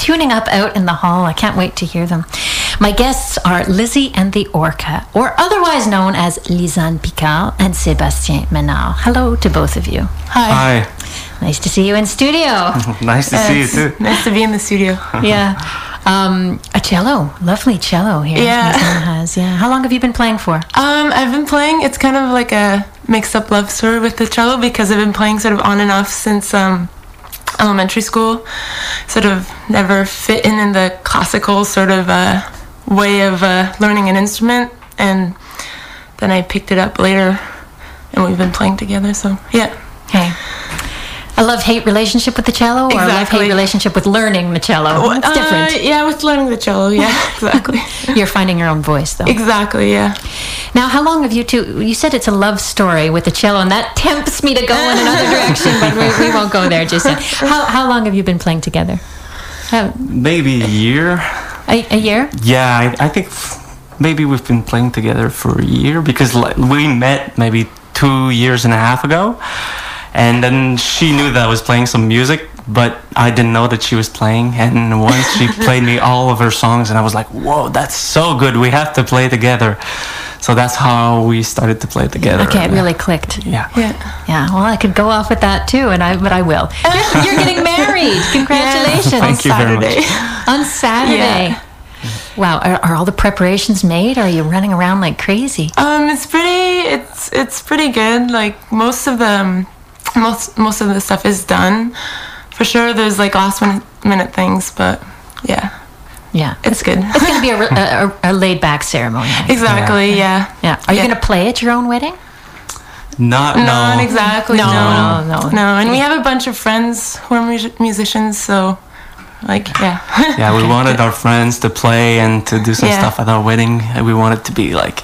tuning up out in the hall. I can't wait to hear them. My guests are Lizzie and the Orca, or otherwise known as Lisanne Picard and Sébastien Menard. Hello to both of you. Hi. Nice to see you in studio. Nice to see you too. Nice to be in the studio. Yeah. A cello, lovely cello here. Yeah. Lisanne has, yeah. How long have you been playing for? I've been playing, it's kind of like a mixed-up love story with the cello because I've been playing sort of on and off since elementary school. Sort of never fit in the classical sort of way of learning an instrument, and then I picked it up later, and we've been playing together, so yeah. Okay. A love-hate relationship with the cello, or a love-hate relationship with learning the cello? It's different. Yeah, with learning the cello, yeah, exactly. You're finding your own voice, though. Exactly, yeah. Now, how long have you two... You said it's a love story with the cello, and that tempts me to go in another direction, but we won't go there just yet. How long have you been playing together? Maybe a year. A year? Yeah, I think maybe we've been playing together for a year because we met maybe 2.5 years ago. And then she knew that I was playing some music, but I didn't know that she was playing. And once she played me all of her songs, and I was like, whoa, that's so good. We have to play together. So that's how we started to play together. Okay, it really clicked. Yeah. Yeah, well, I could go off with that too, but I will. You're getting married. Congratulations. Yeah. Thank you very much. On Saturday. Yeah. Wow, are all the preparations made? Are you running around like crazy? It's pretty good. Like most of the stuff is done. For sure, there's like last minute things, but yeah. Yeah, it's good. It's going to be a laid back ceremony. Exactly. Yeah. Are you going to play at your own wedding? Not exactly. No. And we have a bunch of friends who are musicians, so like yeah. Yeah, we wanted our friends to play and to do some stuff at our wedding. We wanted to be like,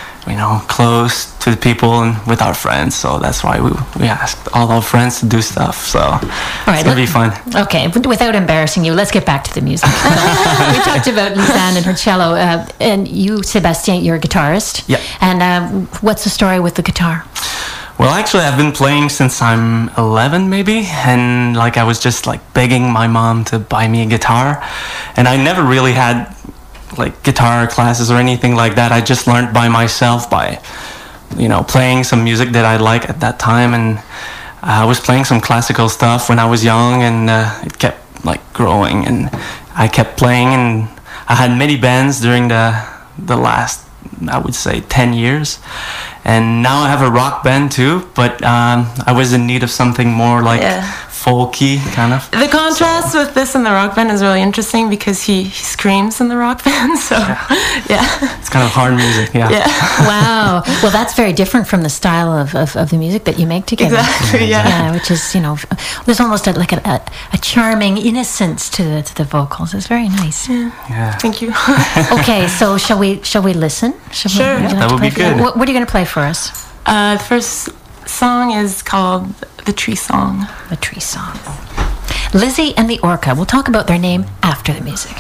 close to the people and with our friends. So that's why we asked all our friends to do stuff. So it's going to be fun. Okay, without embarrassing you, let's get back to the music. We talked about Lisanne and her cello. And you, Sébastien, you're a guitarist. Yeah. And what's the story with the guitar? Well, actually, I've been playing since I'm 11, maybe. And I was just begging my mom to buy me a guitar. And I never really had guitar classes or anything like that. I just learned by myself by playing some music that I like at that time, and I was playing some classical stuff when I was young, and it kept growing, and I kept playing, and I had many bands during the last, I would say, 10 years, and now I have a rock band too, but I was in need of something more folky kind of. The contrast with this and the rock band is really interesting because he screams in the rock band, so yeah. It's kind of hard music, yeah. Wow. Well, that's very different from the style of the music that you make together. Exactly, yeah. Which is, there's almost a charming innocence to the vocals. It's very nice. Yeah. Thank you. Okay, so shall we listen? Sure. That would be good. What are you going to play for us? The first song is called The Tree Song. The Tree Song. Lizzie and the Orca. We'll talk about their name after the music.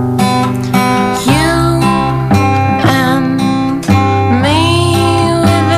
You and me with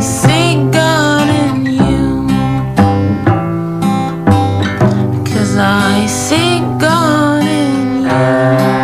see God in you. 'Cause I see God in you.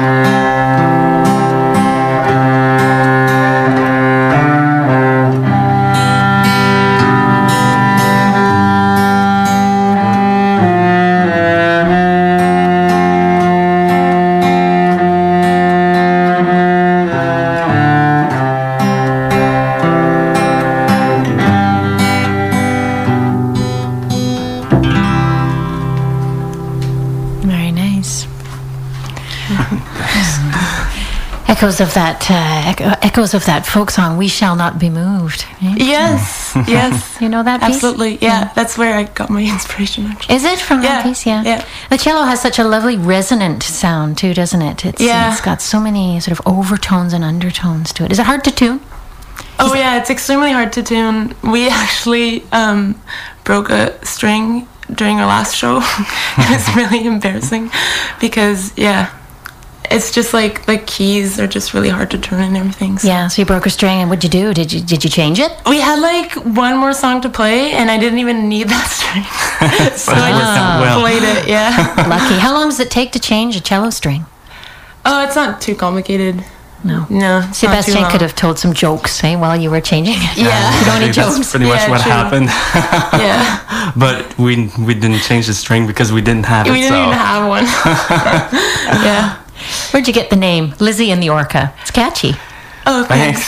Echoes of that folk song, "We Shall Not Be Moved." Right? Yes, yes. You know that piece? Absolutely, yeah. That's where I got my inspiration, actually. Is it from that piece? Yeah. The cello has such a lovely resonant sound too, doesn't it? It's got so many sort of overtones and undertones to it. Is it hard to tune? Oh yeah, it's extremely hard to tune. We actually broke a string during our last show. It was really embarrassing because it's just like the keys are just really hard to turn and everything. So. Yeah, so you broke a string, and what'd you do? Did you change it? We had like one more song to play, and I didn't even need that string, so I just played it. Yeah. Lucky. How long does it take to change a cello string? Oh, it's not too complicated. No. Sebastian could have told some jokes, while you were changing it. Yeah. You don't need jokes. That's pretty much what happened. Yeah. But we didn't change the string because we didn't have it. We didn't even have one. Yeah. Where'd you get the name Lizzie and the Orca? It's catchy. Oh, thanks.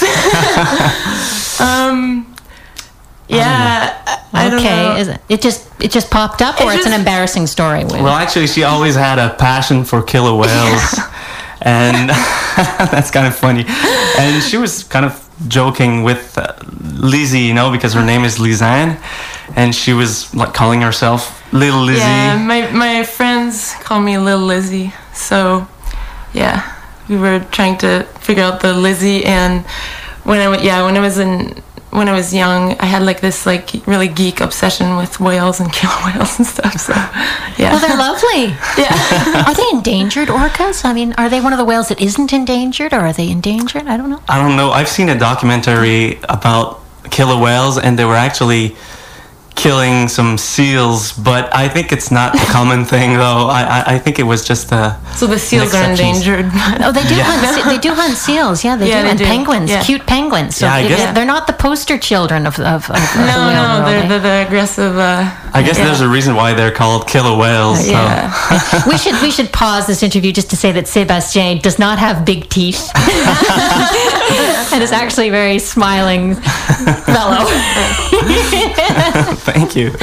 I don't know. Is it just popped up, or it's an embarrassing story? Well, actually, she always had a passion for killer whales, and that's kind of funny. And she was kind of joking with Lizzie, because her name is Lisanne, and she was like calling herself Little Lizzie. Yeah, my friends call me Little Lizzie, so. Yeah, we were trying to figure out the Lizzie, and when I was young, I had like this like really geek obsession with whales and killer whales and stuff. So, yeah. Well, they're lovely. Yeah. Are they endangered orcas? I mean, are they one of the whales that isn't endangered, or are they endangered? I don't know. I don't know. I've seen a documentary about killer whales, and they were actually killing some seals, but I think it's not a common thing, though. I think it was just so the seals are endangered. Oh, they do hunt. They do hunt seals. Yeah, they do. And penguins, cute penguins. So I guess they're not the poster children of the whale world. They're the aggressive. I guess there's a reason why they're called killer whales. Yeah. So. we should pause this interview just to say that Sébastien does not have big teeth, and is actually a very smiling fellow. Thank you.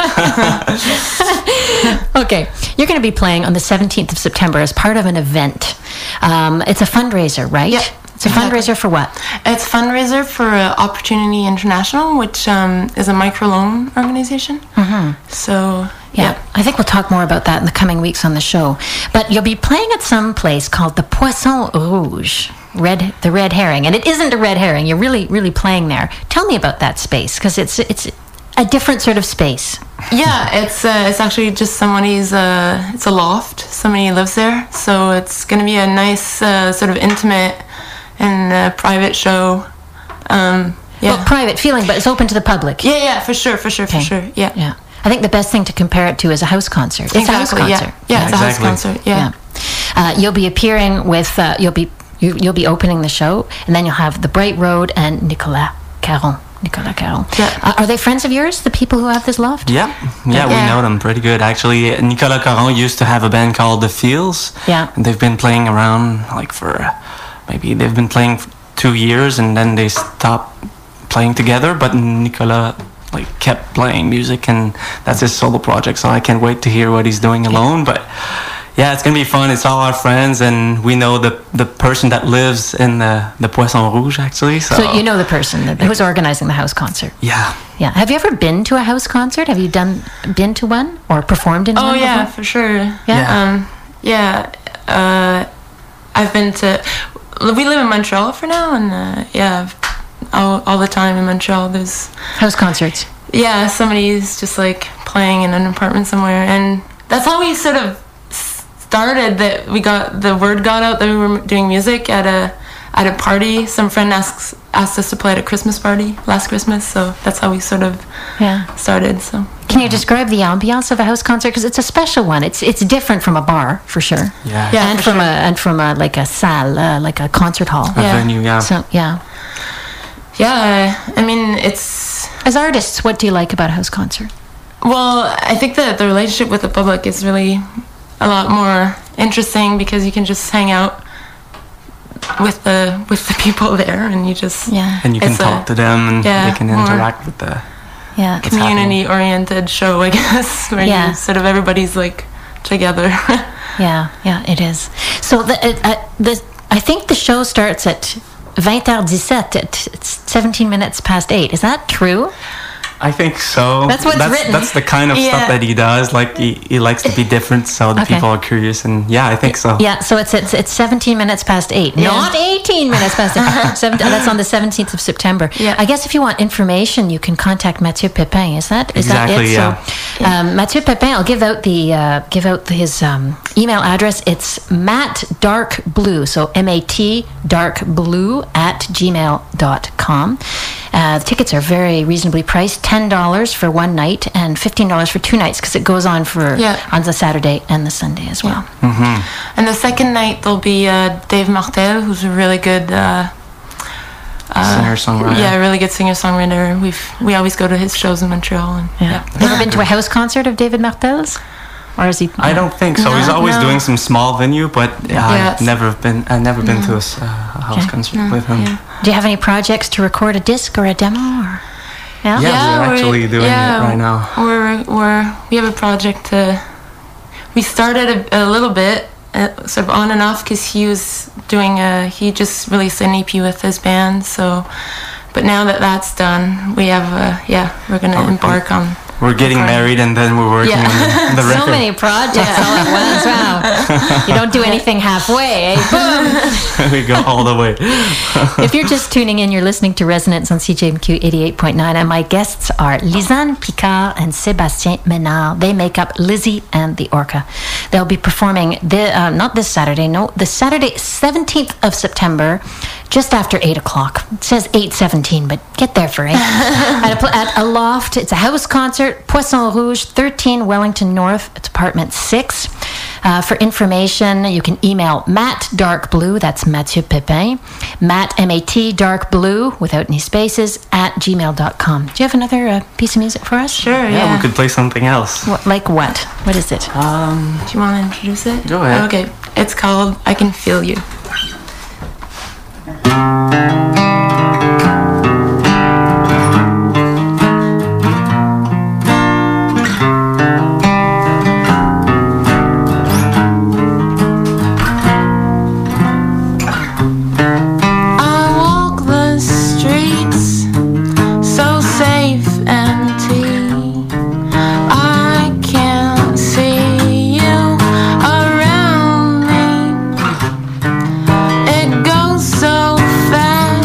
Okay, you're going to be playing on the 17th of September as part of an event. It's a fundraiser, right? Yeah. It's a fundraiser for what? It's a fundraiser for Opportunity International, which is a microloan organization. Mm-hmm. So, yeah. I think we'll talk more about that in the coming weeks on the show. But you'll be playing at some place called the Poisson Rouge, the Red Herring. And it isn't a red herring. You're really, really playing there. Tell me about that space, because it's a different sort of space. Yeah, it's actually just somebody's. It's a loft. Somebody lives there, so it's going to be a nice sort of intimate and private show. Well, private feeling, but it's open to the public. Yeah, for sure. Yeah. I think the best thing to compare it to is a house concert. It's a house concert. Yeah, it's a house concert. Yeah. You'll be appearing with. You'll be opening the show, and then you'll have the Bright Road and Nicolas Caron. Yeah. Are they friends of yours, the people who have this loft? Yeah, we know them pretty good. Actually, Nicolas Caron used to have a band called The Fields. Yeah. And they've been playing around they've been playing for 2 years, and then they stopped playing together, but Nicolas kept playing music, and that's his solo project, so I can't wait to hear what he's doing alone. But yeah, it's gonna be fun. It's all our friends, and we know the person that lives in the Poisson Rouge, actually. So you know the person who's organizing the house concert. Yeah. Have you ever been to a house concert? Have you been to one or performed in one? Oh yeah, for sure. Yeah. I've been to. We live in Montreal for now, and all the time in Montreal there's house concerts. Yeah, somebody's just playing in an apartment somewhere, and that's how we sort of started. That the word got out that we were doing music at at a party. Some friend asked us to play at a Christmas party last Christmas, so that's how we sort of started. So can you describe the ambiance of a house concert? Because it's a special one. It's different from a bar for sure. Yeah. And from a like a salle, like a concert hall. A venue, yeah. So yeah. I mean, it's as artists, what do you like about a house concert? Well, I think that the relationship with the public is really a lot more interesting because you can just hang out with the people there, and you just and you can talk to them, and they can interact with the community-oriented show, I guess, where you sort of everybody's like together. Yeah, it is. So I think the show starts at 20h17. It's 17 minutes past 8. Is that true? I think so. That's what's written. That's the kind of stuff that he does. Like he likes to be different, so the people are curious. And I think so. Yeah, so it's 17 minutes past 8, not 18 minutes past 8. That's on the 17th of September. Yeah. I guess if you want information, you can contact Mathieu Pépin. Is that exactly? It? Yeah. So, Mathieu Pépin. I'll give out his email address. It's mattdarkblue. So matdarkblue@gmail.com. The tickets are very reasonably priced. $10 for one night and $15 for 2 nights because it goes on on the Saturday and the Sunday as well. Yeah. Mm-hmm. And the second night there'll be Dave Martel, who's a really good singer-songwriter. Yeah, really good singer-songwriter. We always go to his shows in Montreal. And, Ever been to a house concert of David Martel's? Or is he? I don't think so. He's always doing some small venue, but I've never been to a house concert with him. Yeah. Do you have any projects to record a disc or a demo? Or? Yeah, we're actually doing it right now. We have a project. We started a little bit, sort of on and off, because he was doing he just released an EP with his band. So, but now that that's done, we have we're gonna embark on. We're getting married and then we're working on the record. So many projects all at once. Wow. You don't do anything halfway, eh? Boom. We go all the way. If you're just tuning in, you're listening to Resonance on CJMQ 88.9, and my guests are Lisanne Picard and Sébastien Ménard. They make up Lizzie and the Orca. They'll be performing not this Saturday, the Saturday 17th of September, just after 8 o'clock. It says 8:17, but get there for 8. At a loft. It's a house concert. Poisson Rouge, 13 Wellington North. It's apartment 6. For information, you can email mattdarkblue, that's Mathieu Pépin, MattDarkblue, without any spaces, @gmail.com. Do you have another piece of music for us? Sure, yeah. We could play something else. Like what? What is it? Do you want to introduce it? Go ahead. Okay. It's called I Can Feel You. Around me, it goes so fast.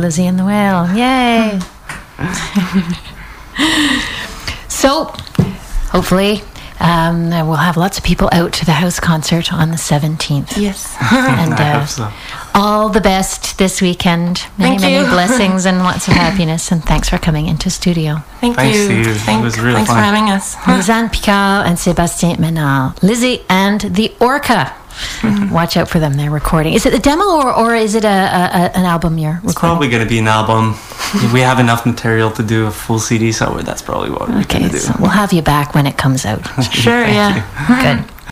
Lizzie and the Whale. Yay! So, hopefully, we'll have lots of people out to the house concert on the 17th. Yes. And I hope so. all the best this weekend. Many, Thank you. many blessings and lots of happiness. And thanks for coming into studio. Thanks to you. It was really Thanks fun. for having us. Lisanne Picard and Sébastien Menal. Lizzie and the Orca. Watch out for them. They're recording. Is it a demo or is it an album you're recording? It's probably going to be an album. We have enough material to do a full CD, so that's probably what we're going Okay, to do. so we'll have you back when it comes out. Sure, yeah. Good.